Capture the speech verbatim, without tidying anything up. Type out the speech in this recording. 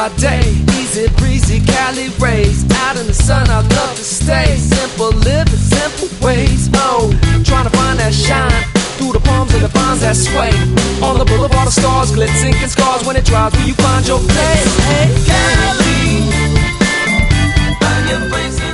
by day, easy breezy, Cali rays. Out in the sun, I love to stay. Simple living, simple ways. Oh, trying to find that shine through the palms and the vines that sway. On the boulevard of stars, glitz sinking scars. When it dries, will you find your place? Hey, Cali, find your place.